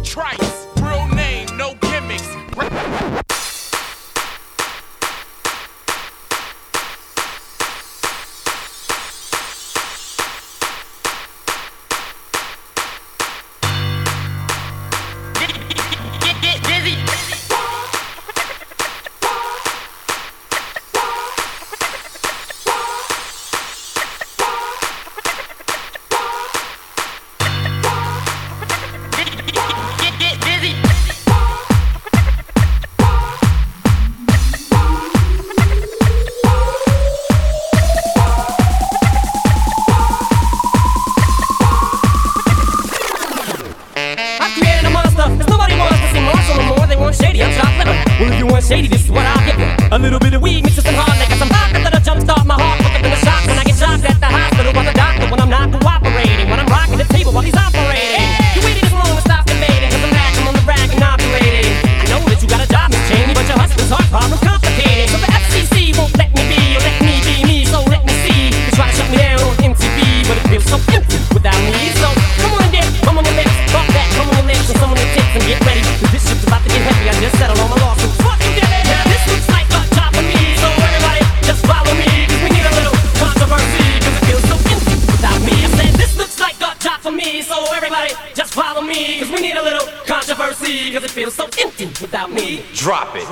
Trice, real name, no gimmicks. Shady, this is what I'll give you. A little bit of weed mixed with some hard liquor, some vodka that'll jumpstart my heart. Fuck up in the shock when I get shocked at the hospital by the doctor when I'm not cooperating, when I'm rocking the table while he's operating. You waited this long to stop debating, cause I'm acting on the rag and operating. I know that you got a job, Miss Cheney, but your husband's heart problem's complicated. So the FCC won't let me be, or let me be me, so let me see. They try to shut me down on MTV, but it feels so empty without me. So come on, dear, come on the lips, fuck that, come on the lips, and some of the tips, and get ready, cause this shit's about to get heavy. I just settled all my lawsuits. Cause we need a little controversy, cause it feels so empty without me. Drop it.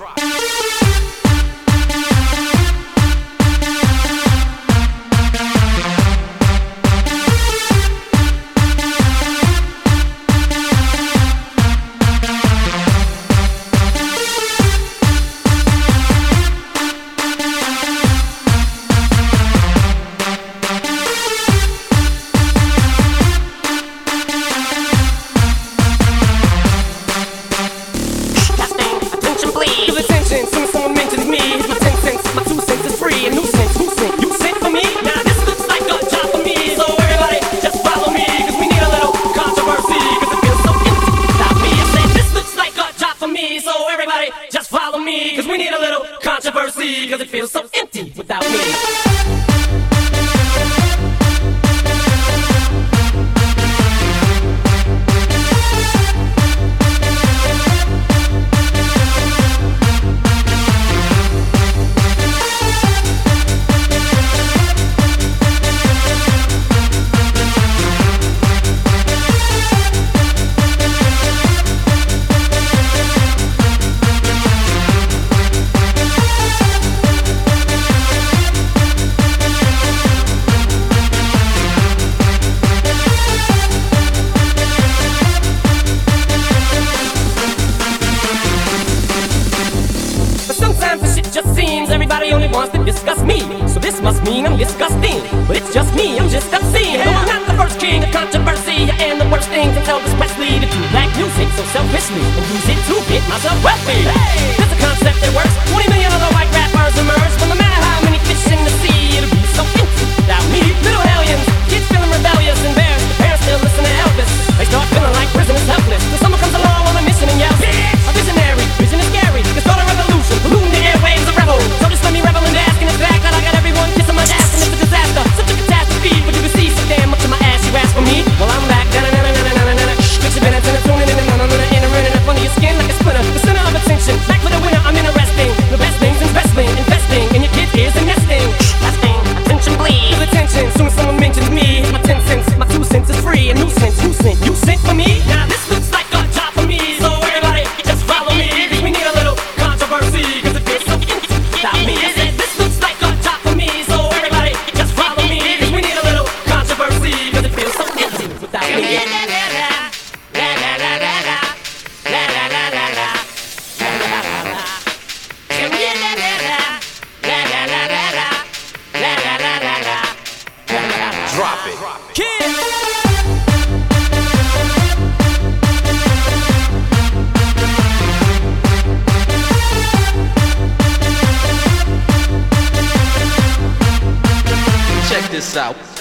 Cause we need a little controversy, cause it feels so empty without me. Everybody only wants to discuss me, so this must mean I'm disgusting. But it's just me, I'm just obscene. Though I'm not the first king of controversy, and the worst thing to tell this Wesley to do black music so selfishly and use it to get myself wealthy. Hey, there's a concept that works. 20 million other white rappers emerge, but no matter how many fish in the sea, it'll be so empty without me. Little hellions, kids feeling rebellious and embarrassed. The parents still listen to Elvis. They start feeling like prisoners helpless. Then someone comes along on a mission and yells, a visionary, vision is scary. They start a revolution, polluting the airwaves of rebel. So just let me revel in the asking it's back, that I got everyone kissing my ass, and it's a disaster. Such a catastrophe, but you can see so damn much of my ass you ask for me. Well, I'm back, bitch, you been tuning in and entering in the front of your skin like a splinter. The center of attention, back with the winner, I'm interesting. The best things in wrestling, investing in your kid ears and nesting. Lasting, attention please. Feel attention, soon as someone mentions me, my 10 cents, my 2 cents is free. A nuisance, who sent? You sent for me? Now this looks like a job for me, so everybody just follow me. Cause we need a little controversy, cause it feels so empty without me. I said this looks like a job for me, so everybody just follow me. Cause we need a little controversy, cause it feels so empty without me. Drop it. Check this out.